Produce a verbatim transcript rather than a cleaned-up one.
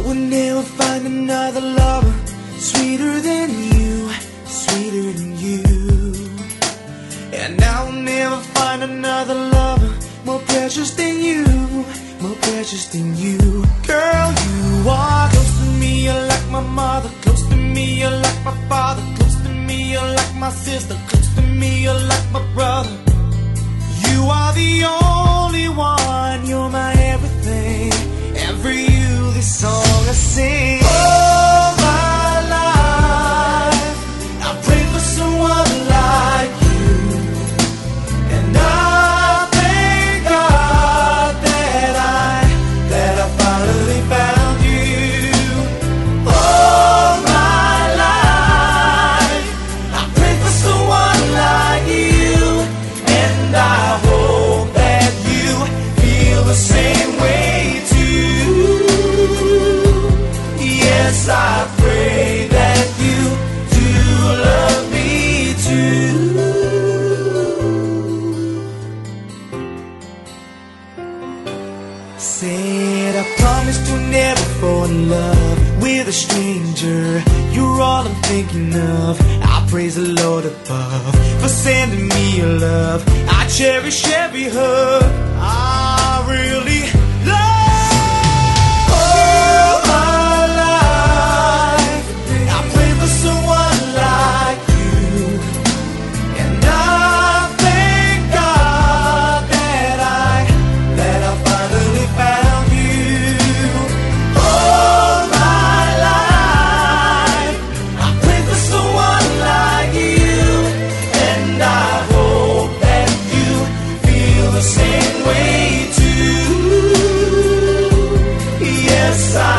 will never find another lover sweeter than you, sweeter than you. And I will never find another lover more precious than you, more precious than you. Girl, you are close to me, you're like my mother. Close to me, you're like my father. Close to me, you're like my sister. Close to me, you're like my brother. You are the only one, you're my everything. And for you, this song I sing. All my life I pray for someone like you, and I thank God that I, that I finally found you. All my life I pray for someone like you, and I hope that you feel the same way too. Yes, I pray that you do love me too. Said I promise to never fall in love with a stranger. You're all I'm thinking of. I praise the Lord above for sending me your love. I cherish every hug. I really love. All my life I pray for someone like you, and I thank God that I, that I finally found you. All my life I pray for someone like you, and I hope that you feel the same way too. Yes, I